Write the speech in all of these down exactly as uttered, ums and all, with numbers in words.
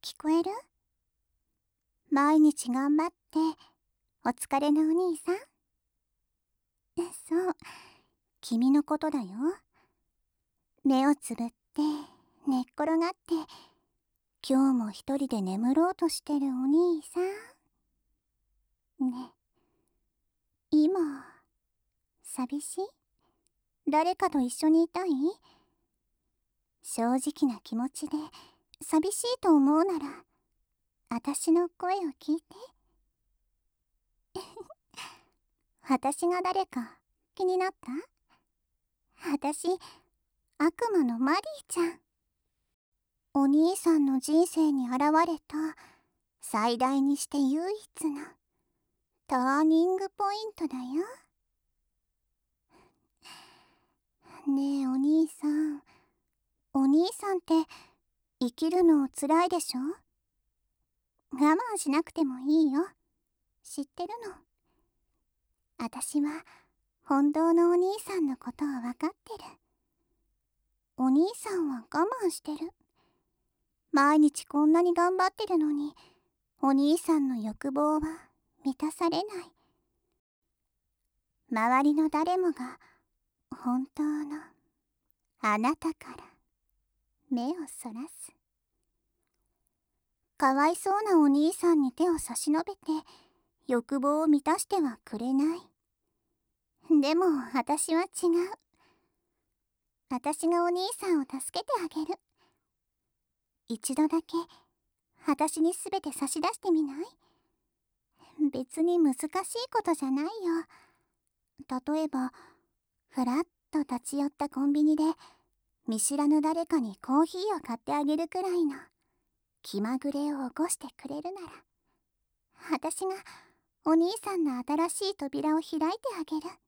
聞こえる？毎日頑張ってお疲れのお兄さん。そう、君のことだよ。目をつぶって寝っ転がって今日も一人で眠ろうとしてるお兄さんね。今寂しい？誰かと一緒にいたい？正直な気持ちで寂しいと思うなら私の声を聞いて。私が誰か気になった？私、悪魔のマリーちゃん。お兄さんの人生に現れた最大にして唯一のターニングポイントだよ。ねえお兄さん、お兄さんって生きるの辛いでしょ？我慢しなくてもいいよ。知ってるの。私は本当のお兄さんのことを分かってる。お兄さんは我慢してる。毎日こんなに頑張ってるのにお兄さんの欲望は満たされない。周りの誰もが本当のあなたから目をそらす。かわいそうなお兄さんに手を差し伸べて欲望を満たしてはくれない。でも私は違う。私がお兄さんを助けてあげる。一度だけ私にすべて差し出してみない？別に難しいことじゃないよ。例えばふらっと立ち寄ったコンビニで見知らぬ誰かにコーヒーを買ってあげるくらいの気まぐれを起こしてくれるなら、私がお兄さんの新しい扉を開いてあげる。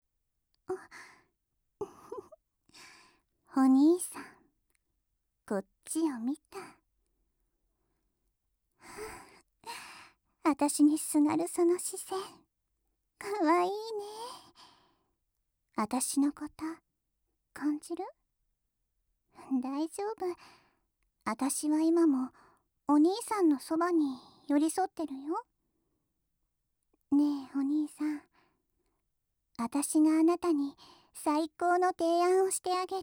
お兄さん、こっちを見た。私にすがるその視線、かわいいね。私のこと感じる？大丈夫。私は今もお兄さんのそばに寄り添ってるよ。ねえお兄さん、私があなたに最高の提案をしてあげる。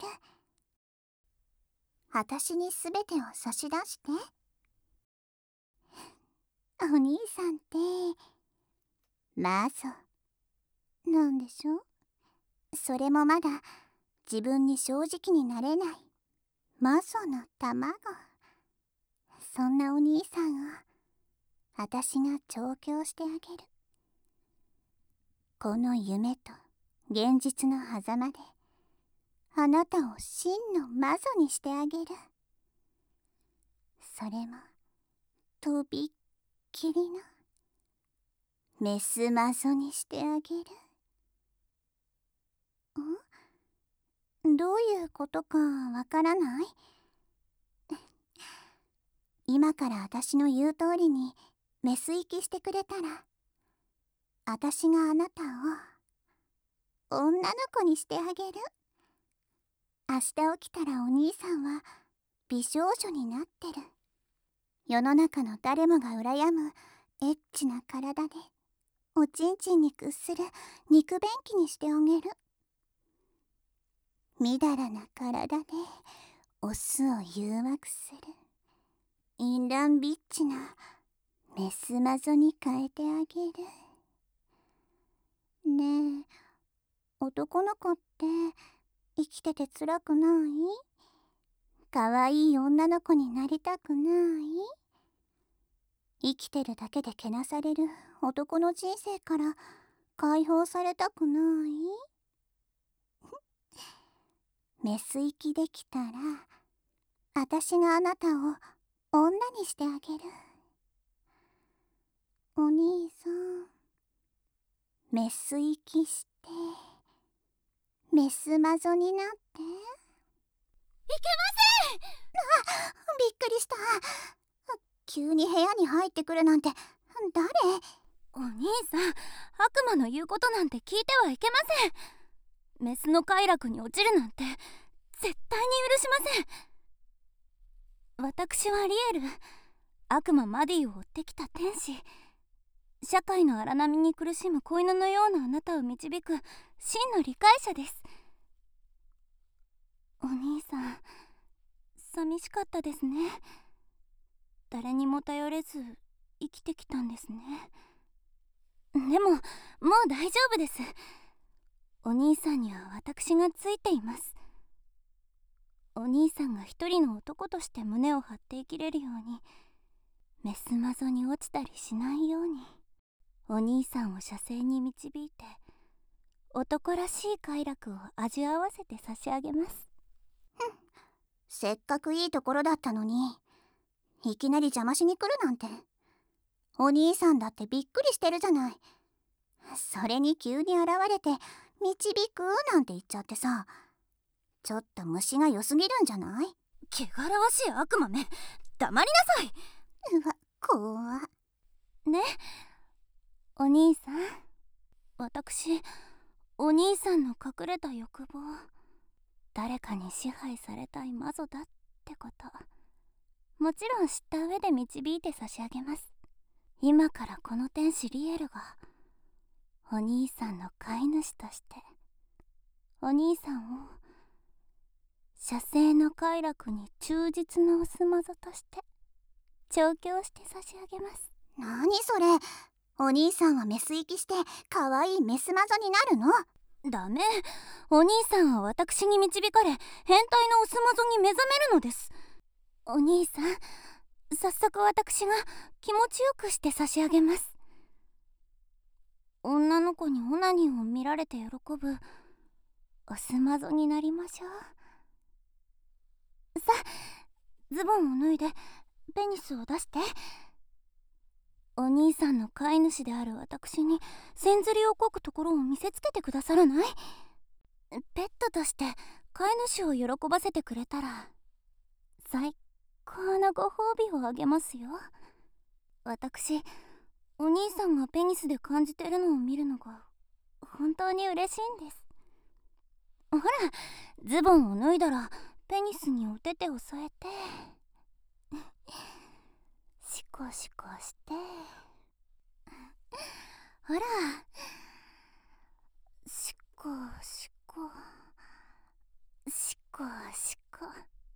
私にすべてを差し出して。お兄さんってマゾなんでしょ？それもまだ自分に正直になれないマゾの卵。そんなお兄さんを私が調教してあげる。この夢と現実の狭間であなたを真の魔女にしてあげる。それもとびっきりのメス魔女にしてあげる。ん？どういうことかわからない？今から私の言う通りにメス行きしてくれたら、私があなたを女の子にしてあげる。明日起きたらお兄さんは美少女になってる。世の中の誰もが羨むエッチな体でおちんちんに屈する肉便器にしてあげる。みだらな体でオスを誘惑する淫乱ビッチなメス魔女に変えてあげる。ねえ、男の子って生きてて辛くない？かわいい女の子になりたくない？生きてるだけでけなされる男の人生から解放されたくない？メス行きできたら私があなたを女にしてあげる。お兄さん、メス行きしてメス魔女になって。いけません！あ、びっくりした。急に部屋に入ってくるなんて誰？ お兄さん、悪魔の言うことなんて聞いてはいけません。メスの快楽に落ちるなんて絶対に許しません。私はリエル、 悪魔マディを追ってきた天使、社会の荒波に苦しむ子犬のようなあなたを導く真の理解者です。お兄さん、寂しかったですね。誰にも頼れず生きてきたんですね。でももう大丈夫です。お兄さんには私がついています。お兄さんが一人の男として胸を張って生きれるように、メスマゾに落ちたりしないように、お兄さんを射精に導いて男らしい快楽を味わわせて差し上げます。 せっかくいいところだったのに、いきなり邪魔しに来るなんて。お兄さんだってびっくりしてるじゃない。それに急に現れて導くなんて言っちゃってさ、ちょっと虫が良すぎるんじゃない？ 汚らわしい悪魔め、黙りなさい。 うわ、怖っ。 ね、お兄さん、私お兄さんの隠れた欲望、誰かに支配されたい魔女だってこと、もちろん知った上で導いて差し上げます。今からこの天使リエルがお兄さんの飼い主として、お兄さんを射精の快楽に忠実なオス魔女として調教して差し上げます。 何それ、お兄さんはメス行きして可愛いメス魔女になるの？ ダメ、お兄さんは私に導かれ変態のオス魔女に目覚めるのです。お兄さん、早速私が気持ちよくして差し上げます。女の子にオナニーを見られて喜ぶオス魔女になりましょう。さあ、ズボンを脱いでペニスを出して。お兄さんの飼い主である私に千釣りをこくところを見せつけてくださらない？ペットとして飼い主を喜ばせてくれたら最高のご褒美をあげますよ。私、お兄さんがペニスで感じてるのを見るのが本当に嬉しいんです。ほら、ズボンを脱いだらペニスにお手手を添えてシコシコして、ほら、シコシコシコシコ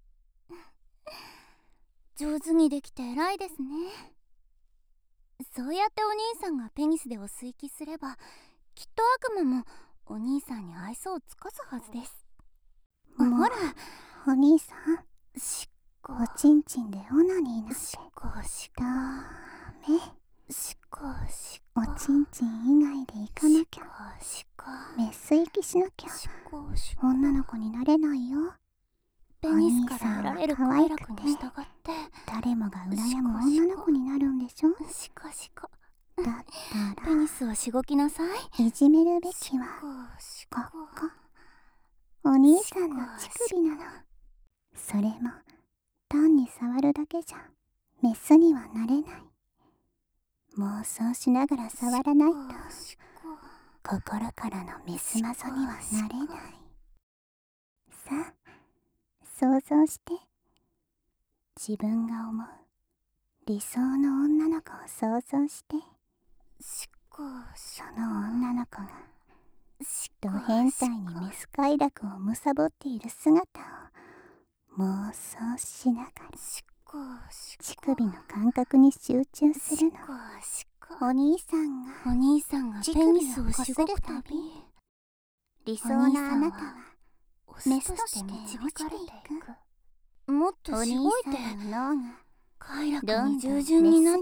上手にできて偉いですね。そうやってお兄さんがペニスでお吸い気すれば、きっと悪魔もお兄さんに愛想を尽かすはずです。ほら、 お兄さん、 シコおちんちんでオナニーなんてシコシコダメ。 シコシコおちんちん以外で行かなきゃ。 シコメス行きしなきゃシコシコ女の子になれないよ。 ペニスから得られる快楽に従って誰もが羨む女の子になるんでしょ。 シコシコだったペニスをしごきなさい。 らいじめるべきはここ、お兄さんの乳首なの。それも単に触るだけじゃメスにはなれない。妄想しながら触らないと心からのメスマゾにはなれない。さあ、想像して、自分が思う理想の女の子を想像して、その女の子がド変態にメス快楽をむさぼっている姿を妄想しながら乳首の感覚に集中するの。お兄さんがお兄さんがペニスをしごくたび、 理想のあなたはメスとして導かれていく。もっとしごいて快楽に従順になって、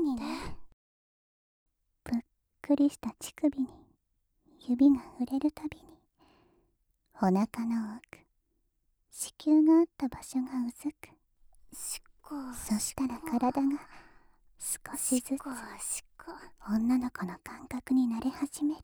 ぷっくりした乳首に指が触れるたびにお腹の奥、子宮があった場所がうずく。そしたら体が少しずつ女の子の感覚になれ始める。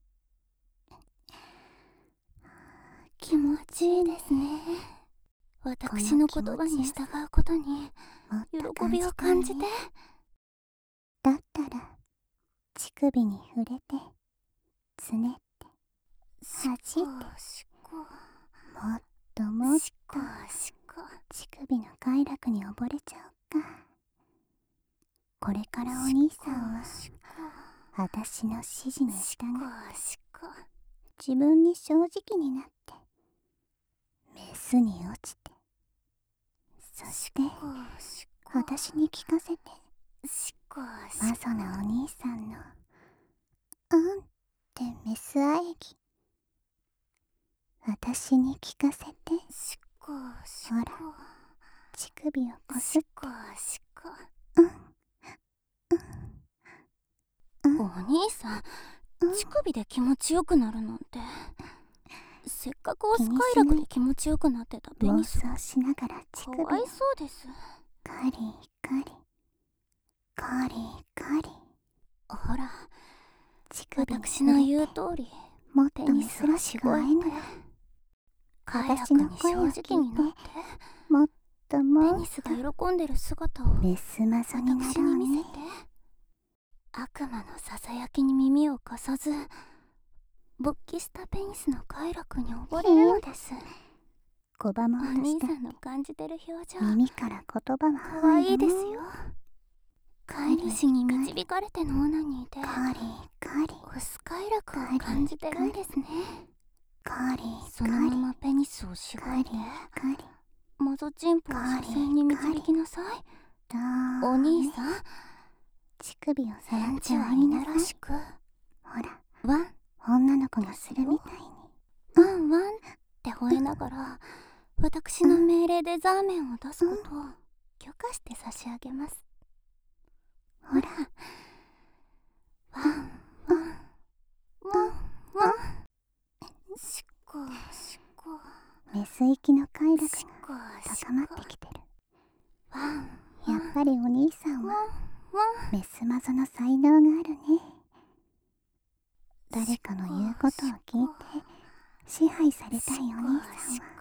気持ちいいですね。私の言葉に従うことに喜びを感じて。 だったら乳首に触れてつねって弾いて、もっともっと乳首の快楽に溺れちゃおうか。 これからお兄さんは私の指示に従って自分に正直になってメスに落ちて、そして私に聞かせて、マゾなお兄さんのうんってメス喘ぎ私に聞かせて、ほら乳首をこすって、 お兄さん、乳首で気持ちよくなるなんて。せっかくオス快楽で気持ちよくなってたペニスが妄想しながら乳首をかわいそうです。 カリカリカリカリ。 ほら、 乳首に私の言う通りもっペと珍ニスをししごいてく会えぬの。 快私楽に正の声を聞いて直になってもっとペもっニスが喜んでる姿をメスマゾにな私ろうね。 に見せて。悪魔のささやきに耳を貸さず勃起したペニスの快楽に溺れるのです。 拒もおうとした兄さんの感じてる表情耳から言葉はかわい入るいですよ。飼い主に導かれてのオナニーでカリカリオス快楽を感じてるんですね。 カリそのままペニスをしごカリいてカリマゾチンポを車線に導きなさい。 だお兄さん、 乳首を触返ってあ事はげなさい。 稲らしくほらワン女の子がするみたいに。 ワンワンって吠えながら私の命令でザーメンを出すことを許可して差し上げます。ほら、ワンワンワンワン、しっこしっこメス行きの快楽しっこがしっ高まっこてきてる。 ワンやっぱりお兄さんはワンメスマゾの才能があるね。誰かの言うことを聞いて支配されたいお兄さんは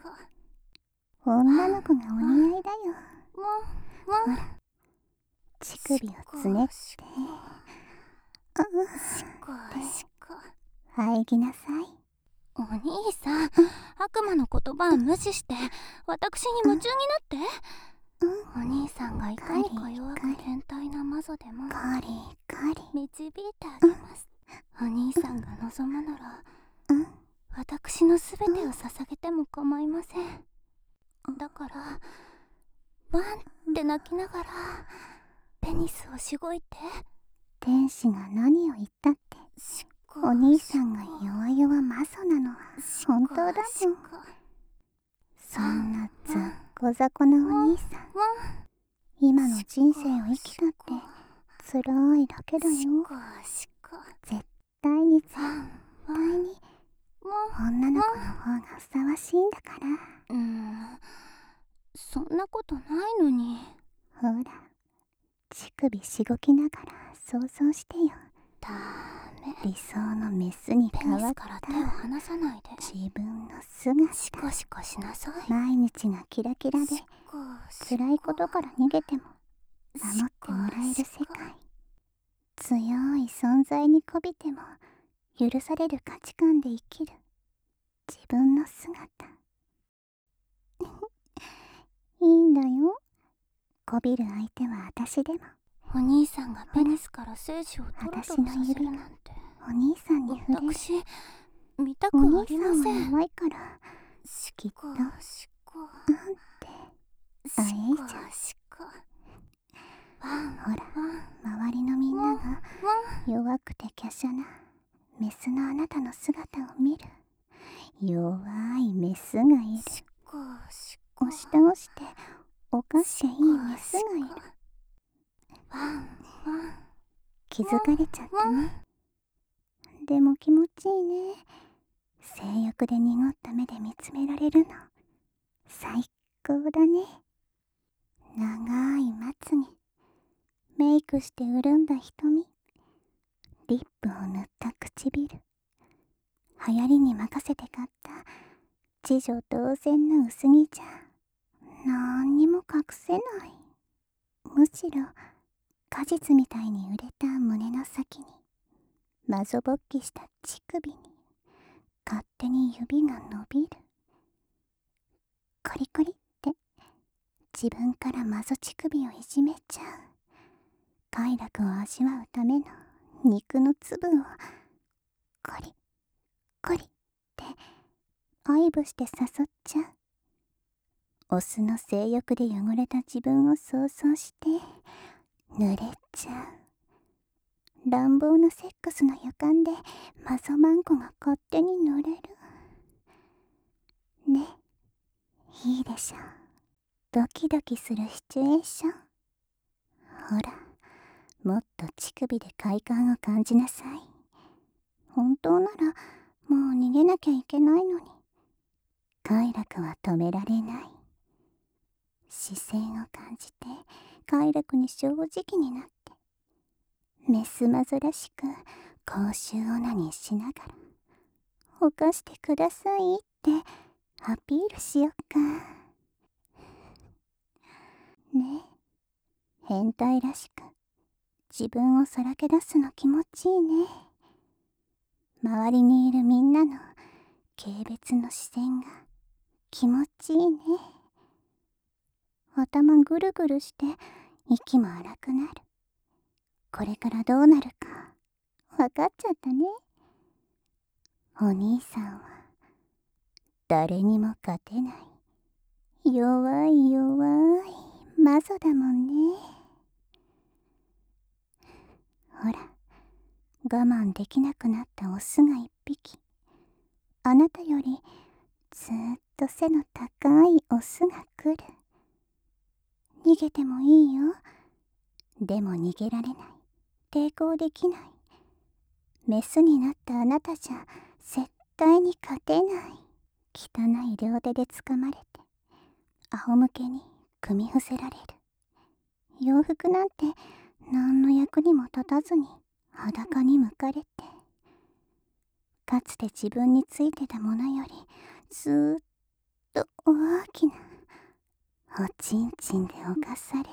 女の子がお似合いだよ。 ワンワン乳首をつねってしっうんこしっこ喘ぎなさい。 お兄さん、悪魔の言葉を無視して私に夢中になって。お兄さんがいかにか弱く変態なマゾでもカリカリ導いてあげます。お兄さんが望むならうん私のすべてを捧げても構いません。だからワンって泣きながらペニスをしごいて。 天使が何を言ったってしっこお兄さんが弱々マゾなのは本当だもん。 しっこそんなざっこざこなお兄さん、今の人生を生きたって辛いだけだよ。 しっこしっこ絶対に絶ワン対に女の子の方がふさわしいんだから。 うーん、そんなことないのに。 ほら乳首しごきながら想像してよ。 ダメ。 理想のメスにペ変わっニスから手をた離さないで。 自分の姿。 シコシコしなさい。 毎日がキラキラでシコシコ辛いことから逃げてもシ守ってコもらえる世シコ界。強い存在にこびても許される価値観で生きる自分の姿。いいんだよ。こびる相手は私でも。 お兄さんがペニスから精子をトロトロさせるなんてお兄さんに触れる。 私見たくおあり兄さんはません。 弱いからシきっとコシコうんってシあえいコじゃん。 シコワンほらワン周りのみんながワン弱くて華奢なメスのあなたの姿を見る弱いメスがいる。 シコシコ押し倒して犯していいメスがいる。 ワンワン気づかれちゃったね。でも気持ちいいね。性欲で濁った目で見つめられるの最高だね。長いまつげ、メイクして潤んだ瞳、リップを塗った唇、流行りに任せて買った知女同然の薄着じゃなんにも隠せない。むしろ果実みたいに売れた胸の先にマゾ勃起した乳首に勝手に指が伸びる。コリコリって自分からマゾ乳首をいじめちゃう。 快楽を味わうための肉の粒をコリコリって愛撫して誘っちゃう。オスの性欲で汚れた自分を想像して濡れちゃう。乱暴なセックスの予感でマゾマンコが勝手に乗れる。ね、いいでしょ。ドキドキするシチュエーション。ほら、もっと乳首で快感を感じなさい。本当ならもう逃げなきゃいけないのに、快楽は止められない。視線を感じて快楽に正直になって、メスマゾらしく公衆オナニーしながら、犯してくださいってアピールしよっか。ねえ、変態らしく自分をさらけ出すの気持ちいいね。周りにいるみんなの軽蔑の視線が気持ちいいね。頭ぐるぐるして息も荒くなる。これからどうなるか分かっちゃったね。お兄さんは誰にも勝てない弱い弱いマゾだもんね。ほら、我慢できなくなったオスが一匹、あなたよりずーっと背の高いオスが来る。逃げてもいいよ。でも逃げられない、抵抗できない。メスになったあなたじゃ絶対に勝てない。汚い両手で掴まれて仰向けに組み伏せられる。洋服なんて何の役にも立たずに裸に向かれて、かつて自分についてたものよりずーっと大きなおちんちんで侵され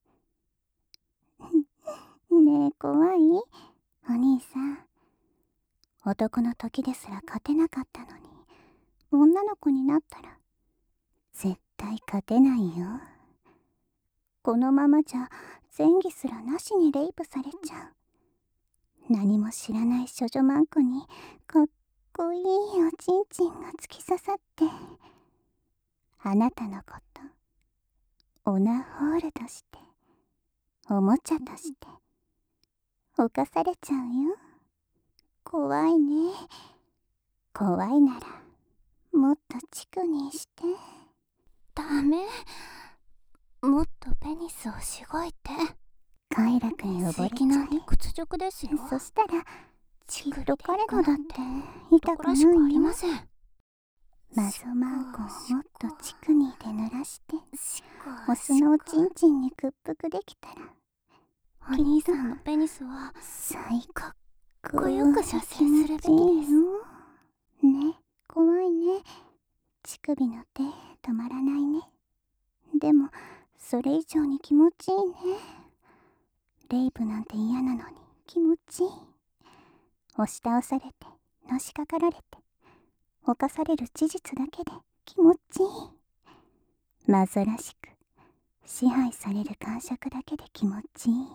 る。ねえ、怖い？お兄さん、男の時ですら勝てなかったのに、女の子になったら絶対勝てないよ。このままじゃ前戯すらなしにレイプされちゃう。何も知らない処女マンコにかっこいいおちんちんが突き刺さって、あなたのことオナホールとして、おもちゃとして犯されちゃうよ。怖いね。怖いならもっとチクにして。 ダメ、もっとペニスをしごいて。 快楽に溺れちゃい、 なんて屈辱ですよ。 そしたらきっと彼のだって痛くないしくありよ。 ません。 マゾマンコをもっとチクニーで濡らして、オスのおちんちんに屈服できたら、 お兄さんのペニスは最かっこよく射精するべきです。 ね、怖いね。乳首の手止まらないね。でもそれ以上に気持ちいいね。レイプなんて嫌なのに気持ちいい。押し倒されてのしかかられて犯される事実だけで気持ちいい。マゾらしく支配される感触だけで気持ちいい。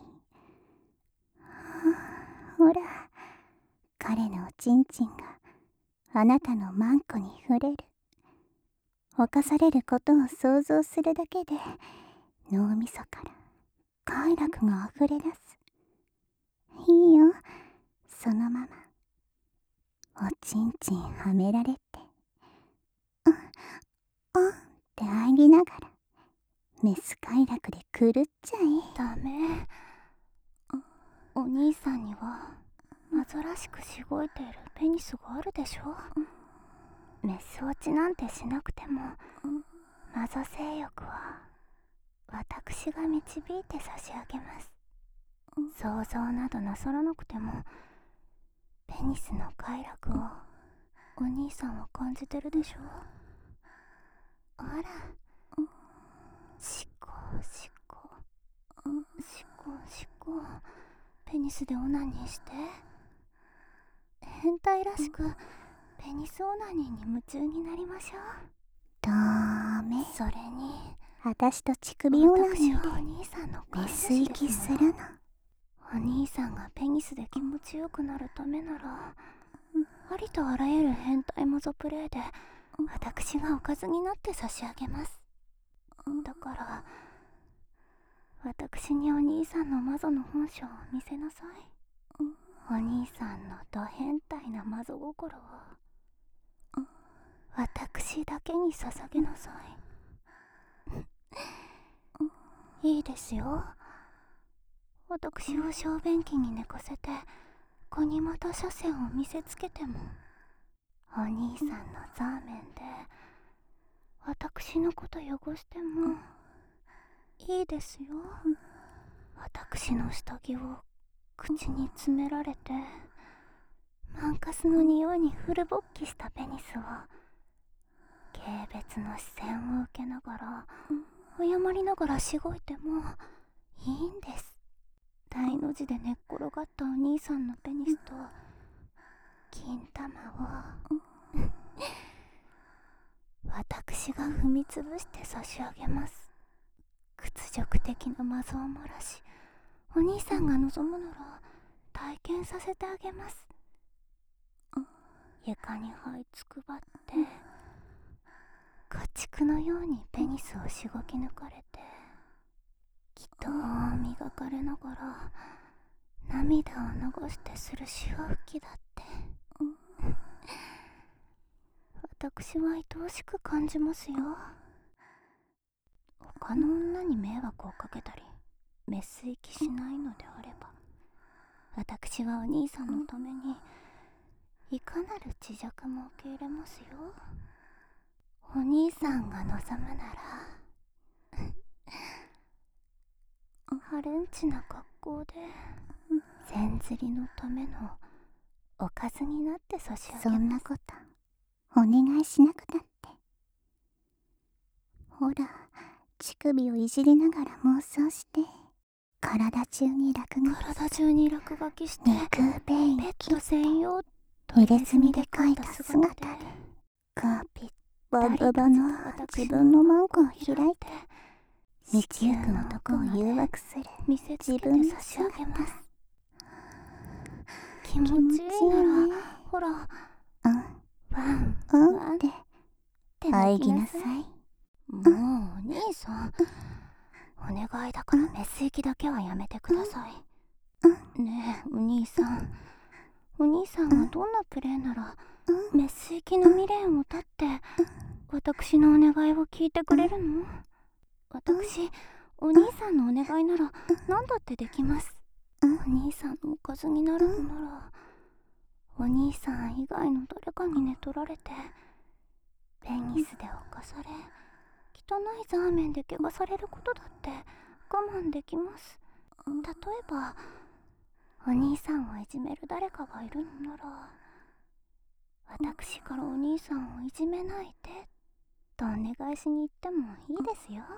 ほら、彼のおちんちんがあなたのマンコに触れる。犯されることを想像するだけで脳みそから快楽があふれ出す。いいよ、そのままおちんちんはめられて、うんうんって喘ぎながらメス快楽で狂っちゃえ。 ダメ、お兄さんにはマゾらしくしごいているペニスがあるでしょ。メス落ちなんてしなくてもマゾ性欲は私が導いて差し上げます。想像などなさらなくてもペニスの快楽をお兄さんは感じてるでしょ。あら、しこしこしこしこ、ペニスでオナニーして。変態らしくペニスオナニーに夢中になりましょう。 ダメ。 それに私と乳首オナニー私はお兄さんのでメス息するの。 お兄さんがペニスで気持ちよくなるためなら、ありとあらゆる変態マゾプレイで私がおかずになって差し上げます。だから私にお兄さんのマゾの本性を見せなさい。お兄さんのド変態なマゾ心を私だけに捧げなさい。いいですよ。私を小便器に寝かせてガニ股車線を見せつけても、お兄さんのザーメンで私のこと汚してもいいですよ。私の下着を口に詰められてマンカスの匂いにフル勃起したペニスを軽蔑の視線を受けながら謝りながらしごいてもいいんです。大の字で寝っ転がったお兄さんのペニスと金玉を私が踏みつぶして差し上げます。屈辱的なマゾを漏らし、お兄さんが望むなら体験させてあげます。床に這いつくばって家畜のようにペニスをしごき抜かれて、きっと磨かれながら涙を流してする潮吹きだって私は愛おしく感じますよ。他の女に迷惑をかけたりメス行きしないのであれば、私はお兄さんのためにいかなる恥辱も受け入れますよ。お兄さんが望むならハレンチな格好で千釣りのためのおかずになって差し上げます。 そんなことお願いしなくたって。ほら、乳首をいじりながら妄想して体中に落書き体中に落書きして肉ペンペット専用入れ墨で描いた姿でガーピッバババの自分のマンコを開いて道行く男を誘惑する見せつけて自分の差し上げます。気気持持ちいいちいいならね。 ほらうんワンうんワンってって喘泣きなさい。 ぎなさい。 もうお兄さん、お願いだからメス行きだけはやめてください。ねえお兄さん、お兄さんはどんなプレーならメス行きの未練を断って私のお願いを聞いてくれるの？私お兄さんのお願いなら何だってできます。お兄さんのおかずになるのならお兄さん以外の誰かに寝取られてペニスで侵され汚いザーメンで怪我されることだって我慢できます。例えばお兄さんをいじめる誰かがいるのなら私からお兄さんをいじめないでとお願いしに行ってもいいですよ。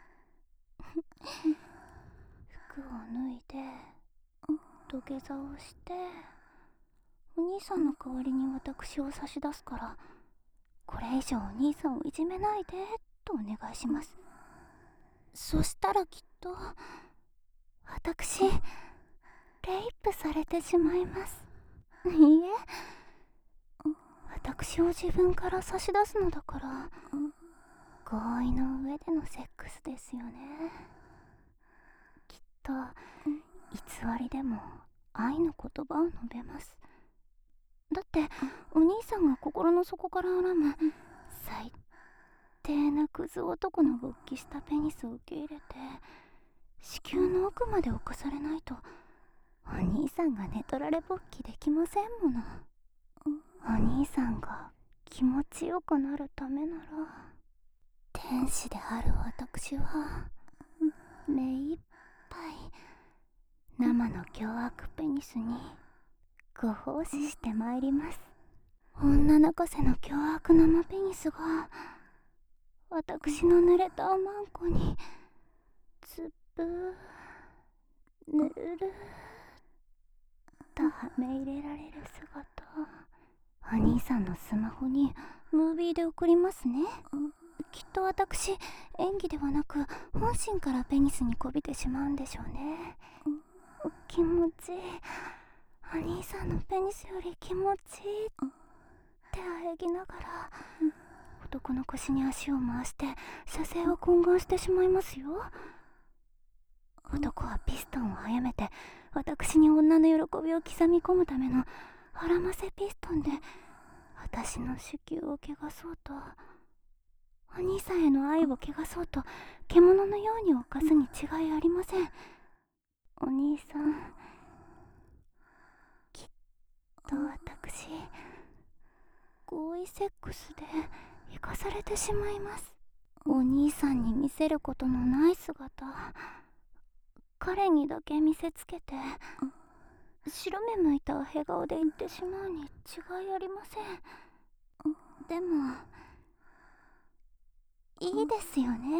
服を脱いで土下座をしてお兄さんの代わりに私を差し出すからこれ以上お兄さんをいじめないでとお願いします。そしたらきっと私レイプされてしまいます。いいえ、私を自分から差し出すのだから合意の上でのセックスですよね。きっと偽りでも愛の言葉を述べます。だってお兄さんが心の底から恨む最低なクズ男の勃起したペニスを受け入れて子宮の奥まで侵されないとお兄さんが寝取られ勃起できませんもの。お兄さんが気持ちよくなるためなら天使である私は目いっぱい生の凶悪ペニスにご奉仕してまいります。女泣かせの凶悪生ペニスが私の濡れたおまんこにつぶぬるるとはめ入れられる姿、お兄さんのスマホにムービーで送りますね。きっと私演技ではなく本心からペニスにこびてしまうんでしょうね。き気持ちいい。お兄さんのペニスより気持ちいいってあえぎながら、男の腰に足を回して射精を懇願してしまいますよ。男はピストンを速めて、私に女の喜びを刻み込むための腹ませピストンで私の子宮を汚そうと、お兄さんへの愛を汚そうと獣のように犯すに違いありません。お兄さん、きっと私合意セックスで生かされてしまいます。お兄さんに見せることのない姿、彼にだけ見せつけて白目向いたへ顔で言ってしまうに違いありません。でもいいですよね。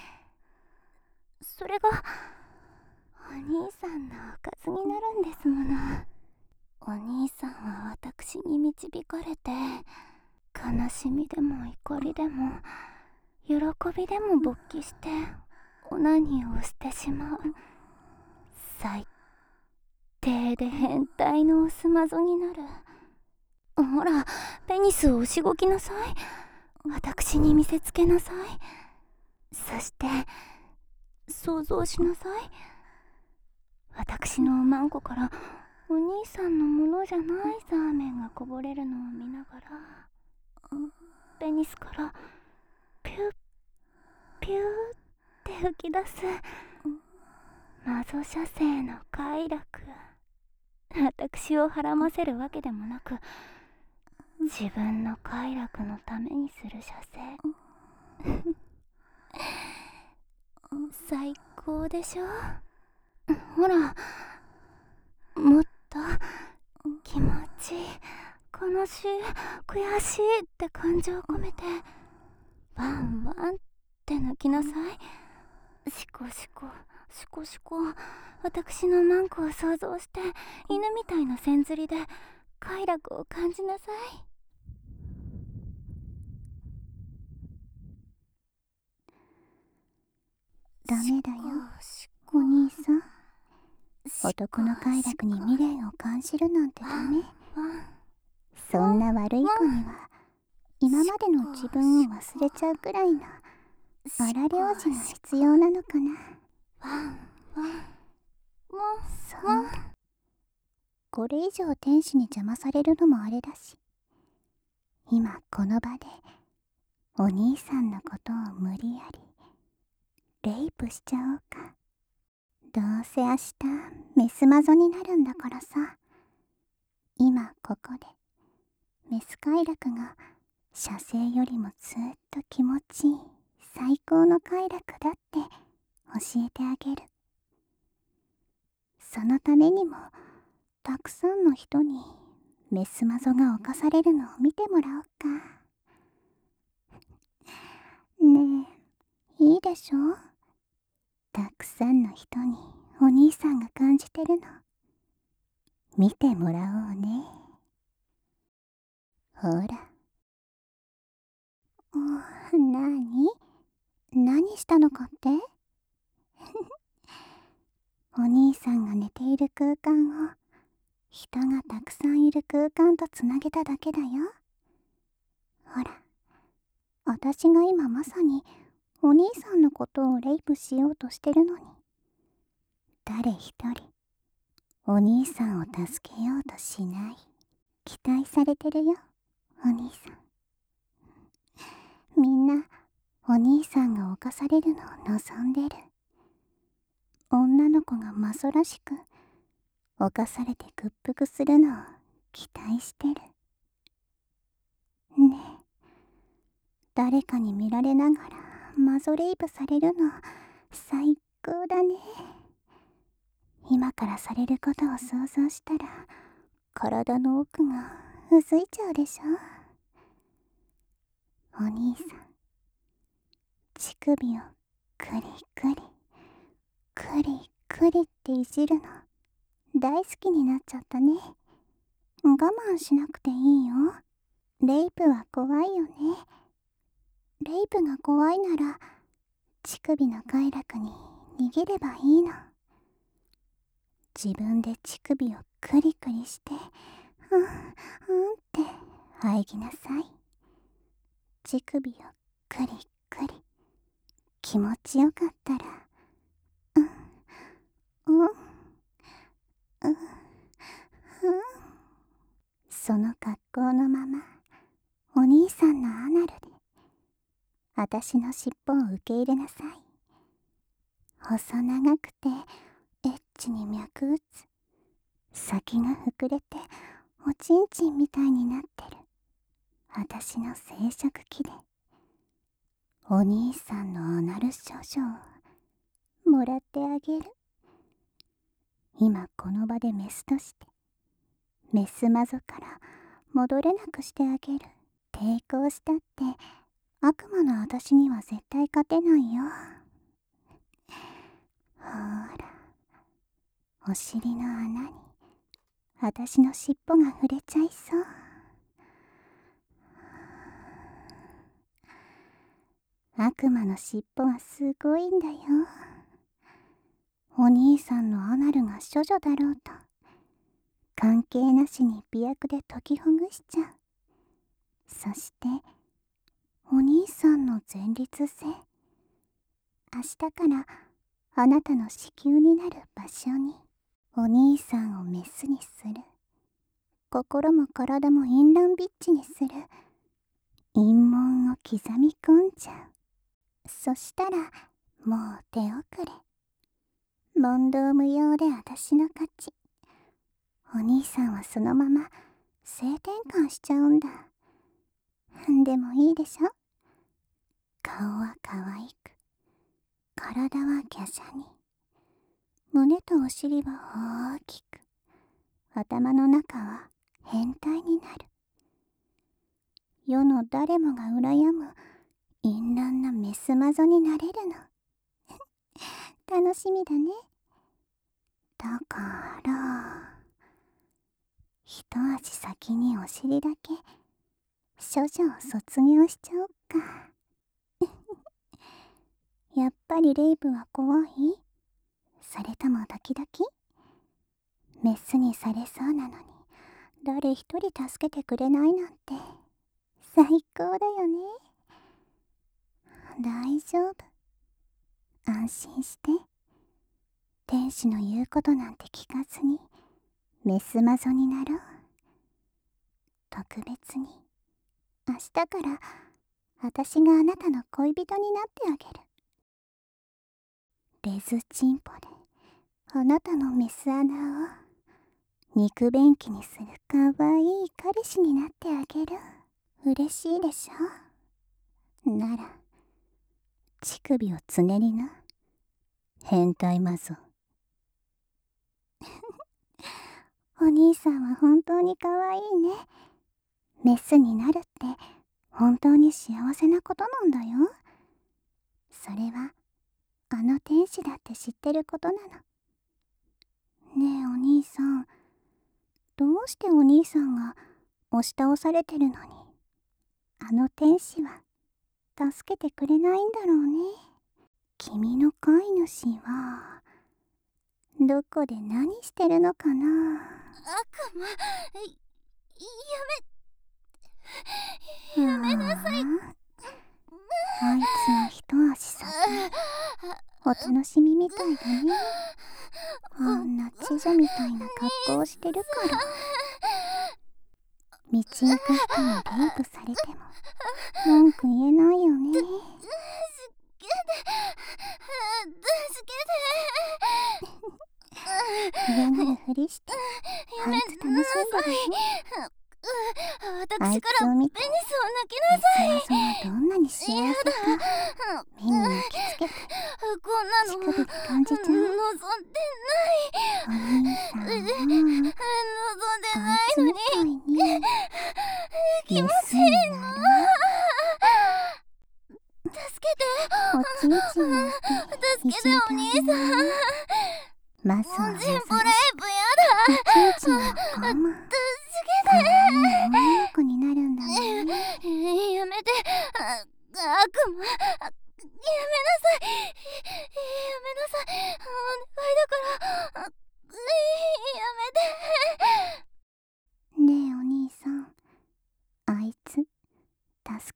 それがお兄さんのおかずになるんですもの。お兄さんは私に導かれて、悲しみでも怒りでも喜びでも勃起してオナニーをしてしまう最低で変態のおすまぞになる。ほら、ペニスを押しごきなさい。私に見せつけなさい。そして想像しなさい。私のおまんこからお兄さんのものじゃないザーメンがこぼれるのを見ながら、ペニスからピュッピューって吹き出すマゾ射精の快楽。私をはらませるわけでもなく、自分の快楽のためにする射精。最高でしょ。ほら、もっと気持ちいい、悲しい、悔しいって感情を込めてワンワンって泣きなさい。シコシコシコシコ、私のマンコを想像して犬みたいな線ずりで快楽を感じなさい。 ダメだよ、お兄さん。男の快楽に未練を感じるなんてダメ。そんな悪い子には今までの自分を忘れちゃうくらいの荒療治が必要なのかな。そう、これ以上天使に邪魔されるのもあれだし、今この場でお兄さんのことを無理やりレイプしちゃおうか。どうせ明日メスマゾになるんだからさ。今ここでメス快楽が射精よりもずっと気持ちいい最高の快楽だって教えてあげる。そのためにもたくさんの人にメスマゾが犯されるのを見てもらおうか。ねえ、いいでしょ。たくさんの人にお兄さんが感じてるの見てもらおうね。ほら。なに何したのかってお兄さんが寝ている空間を人がたくさんいる空間とつなげただけだよ。ほら、私が今まさにお兄さんのことをレイプしようとしてるのに、誰一人お兄さんを助けようとしない。期待されてるよ、お兄さん。みんなお兄さんが犯されるのを望んでる。女の子がマソらしく犯されて屈服するのを期待してる。ねえ、誰かに見られながらマゾレイプされるの最高だね。今からされることを想像したら体の奥がうずいちゃうでしょ。お兄さん、乳首をクリクリクリクリっていじるの大好きになっちゃったね。我慢しなくていいよ。レイプは怖いよね。レイプが怖いなら乳首の快楽に逃げればいいの。 自分で乳首をクリクリしてうんうんって喘ぎなさい。乳首をクリクリ。気持ちよかったらうんうんうんうんその格好のままお兄さんのアナルであたしの尻尾を受け入れなさい。細長くてエッチに脈打つ、先が膨れておちんちんみたいになってるあたしの生殖器でお兄さんのアナル少女をもらってあげる。今この場でメスとしてメスマゾから戻れなくしてあげる。抵抗したって悪魔のあたしには絶対勝てないよ。ほーら、お尻の穴にあたしの尻尾が触れちゃいそう。悪魔の尻尾はすごいんだよ。お兄さんのアナルが処女だろうと関係なしに媚薬で解きほぐしちゃう。そしてお兄さんの前立腺、明日からあなたの子宮になる場所にお兄さんをメスにする。心も体も淫乱ビッチにする。陰門を刻み込んじゃう。そしたらもう手遅れ。問答無用で私の勝ち。お兄さんはそのまま性転換しちゃうんだ。でもいいでしょ。顔は可愛く、体は華奢に、胸とお尻は大きく、頭の中は変態になる。世の誰もが羨む淫乱なメスマゾになれるの。楽しみだね。だから一足先にお尻だけ処女を卒業しちゃおっか。やっぱりレイプは怖い？それともドキドキ？メスにされそうなのに誰一人助けてくれないなんて最高だよね。大丈夫。安心して。天使の言うことなんて聞かずにメスマゾになろう。特別に明日から私があなたの恋人になってあげる。レズチンポであなたのメス穴を肉便器にするかわいい彼氏になってあげる。嬉しいでしょ。なら乳首をつねりな、変態マゾ。お兄さんは本当にかわいいね。メスになるって本当に幸せなことなんだよ。それはあの天使だって知ってることなの。ねえお兄さん、どうしてお兄さんが押し倒されてるのにあの天使は助けてくれないんだろうね。君の飼い主はどこで何してるのかな。 悪魔、やめやめなさい。 あいつは一足先。お楽しみみたいだね。あんな知女みたいな格好をしてるから。道行く人にレイプされても文句言えないよね。 助けて、助けて。 嫌がるふりしてあいつ楽しんでるよ。 私からペニスを抜きなさい。 メスマゾがどんなに幸せか目に焼き付けてこんなの乳首で感じちゃう。 望んでお兄さんはない。望んでないのに。 あいつみたいに気持ちいいの。助けて。 おちんちんなんて助けてお兄さん。 まずはおちんぽレイプやおちんちんを我慢。 だ。 可愛い女の子になるんだね。 やめて。あ悪魔。やめなさい。やめなさい。お願いだから。や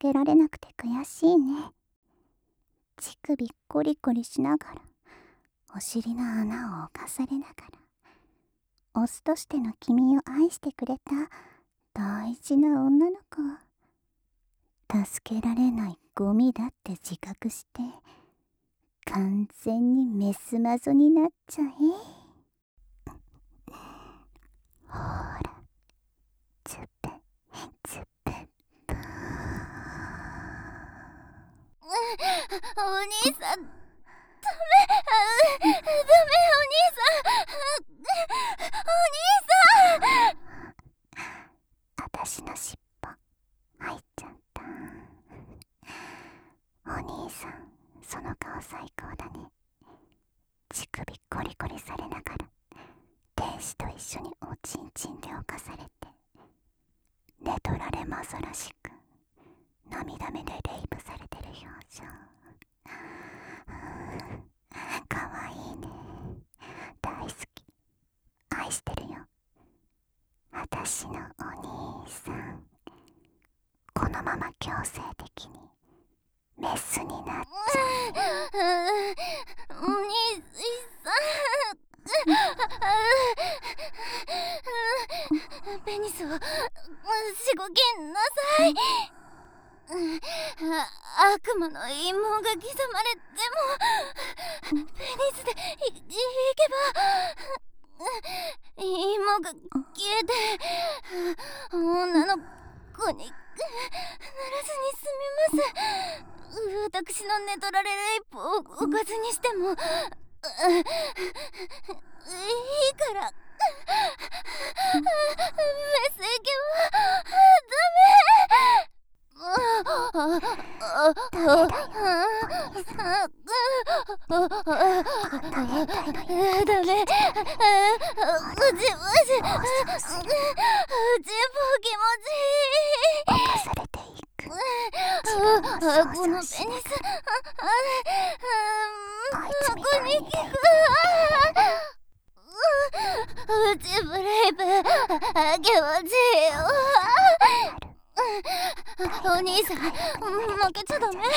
けられなくて悔しいね。乳首コリコリしながら、お尻の穴を侵されながら、オスとしての君を愛してくれた大事な女の子を助けられないゴミだって自覚して、完全にメスマゾになっちゃえ。ほら、ズプズププー。 お兄さん、ダメ、ダメ、お兄さん、お兄さん。 私の尻尾入っちゃった。お兄さん、その顔最高だね。乳首コリコリされながら、天使と一緒におちんちんで侵されて、寝取られまざらしく涙目でレイプされてる表情。かわいいね。大好き、愛してるよ。私のお兄さん、このまま強制的にメスになっちゃう。お兄さん、ペニスをしごきなさい。悪魔の陰謀が刻まれても、ペニスでい、いけば陰謀が消えて女の子にならずに済みます。私の寝取られレイプをおかずにしてもいいからメスエケはダメ。ダメ。うち、うち、うちも気持ちいい。 犯されていく。 このペニス、ここに効く。うちブレイブ、気持ちいいよ。お兄さん、負けちゃダメ。ベ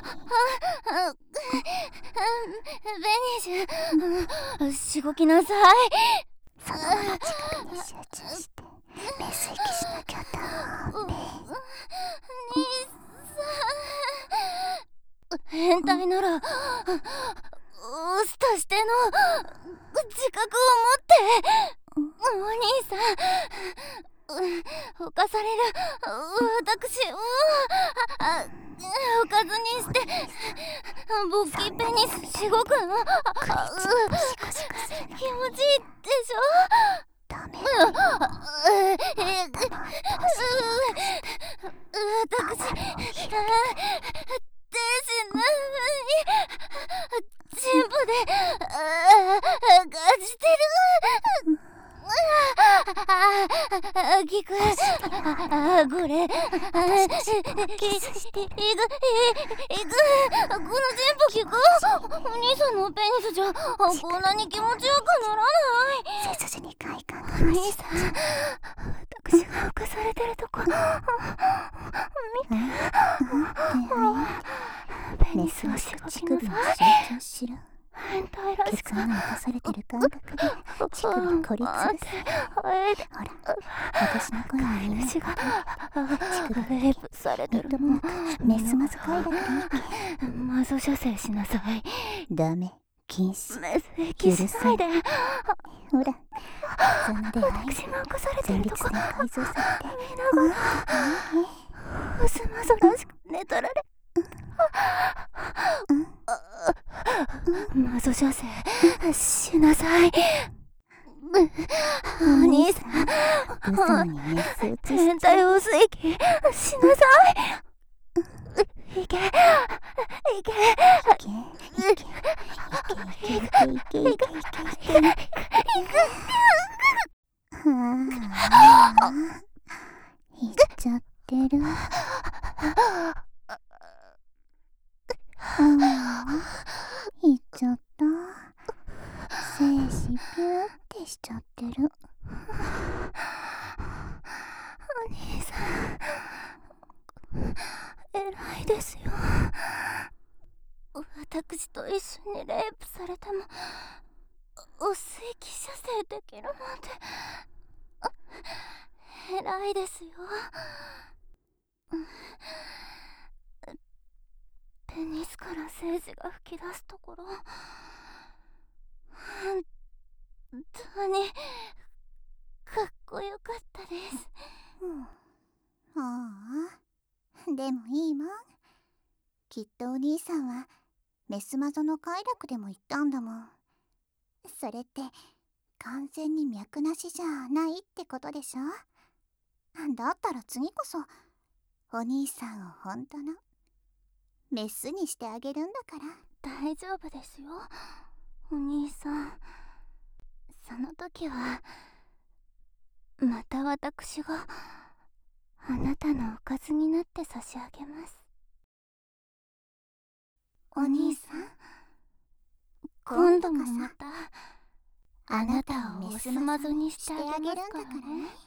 ニシュ、しごきなさい。 そのまま近くに集中してメス息しなきゃダメ。 兄さん、変態ならオスとしての自覚を持ってお兄さん、犯される私をおかずにして勃起ペニスしごくの気持ちいいでしょ。 ダメ。 私天使なのにチンポで感じてる。あ、聞く。あ、これ。いく、いく。この全部聞く。お兄さんのペニスじゃこんなに気持ちよくならない。 背筋に快感が。 お兄さん、私が犯されてるとこ見て。ペニスをしごきなさい。 集中しろ。 変態らしくケツ穴犯されてる感覚で乳首凝りつぶす。ほら、私の声に耳を私が乳首レイプされてるの。 メスマズ声だからいいけ。 マゾ射精しなさい。 ダメ、禁止。 メス息しないで。 ほら、そんなで私が犯されてるとこ前立腺改造されて見ながらオスマゾらしく寝取られ。マゾ射精しなさい。お兄さん、 ブソにメス移し変態を吸息しなさい。いけ、いけ、 いけいけいけいけいけいけいけいけはあ、いっちゃってる。ああ、いっちゃった。精子ピューってしちゃってる。 お兄さん、エロいですよ。私と一緒にレイプされても水気射精できるなんて偉いですよ。ペニスから精子が吹き出すところ、本当にかっこよかったです。 うん、ああ、でもいいもん。きっとお兄さんはメスマゾの快楽でも言ったんだもん。それって完全に脈なしじゃないってことでしょ。だったら次こそお兄さんを本当のメスにしてあげるんだから。 大丈夫ですよ、お兄さん。その時はまた私があなたのおかずになって差し上げます。 お兄さん、 今度もまたあなたをメスマゾにしてあげるんだからね。